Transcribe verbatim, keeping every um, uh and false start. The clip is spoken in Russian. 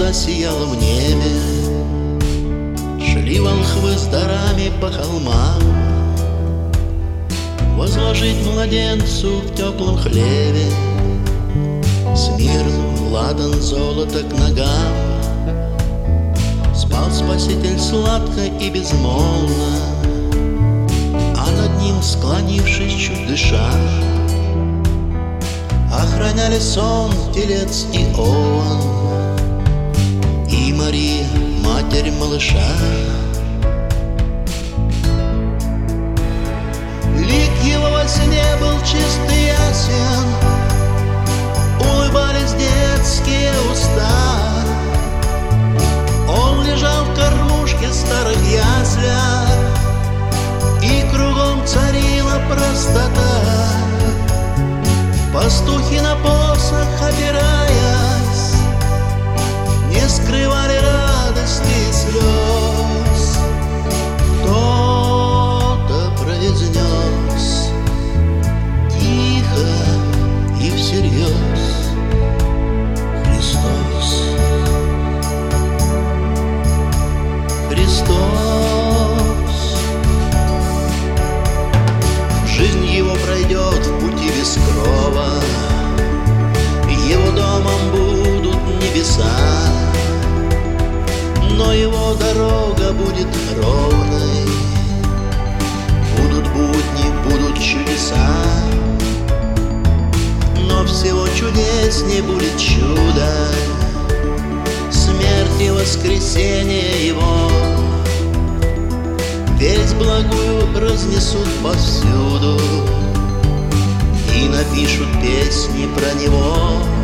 звезда сияла в небе, шли волхвы с дарами по холмам, возложить младенцу в теплом хлеве смирну ладан золота к ногам. Спал Спаситель сладко и безмолвно, а над ним, склонившись, чуть дыша, охраняли сон телец и овен и Мария, матерь малыша. Лик его во сне был чист и ясен, улыбались детские уста. Он лежал в кормушке старых яслях, и кругом царила простота. Пастухи на посох опираясь не скрывали радости и слез. Кто-то произнес тихо и всерьез: Христос, Христос. Жизнь его пройдет в пути без крова, его домом будут небеса, но его дорога будет ровной. Будут будни, будут чудеса, но всего чудеснее будет чудо смерть и воскресение его. Весть благую разнесут повсюду и напишут песни про него.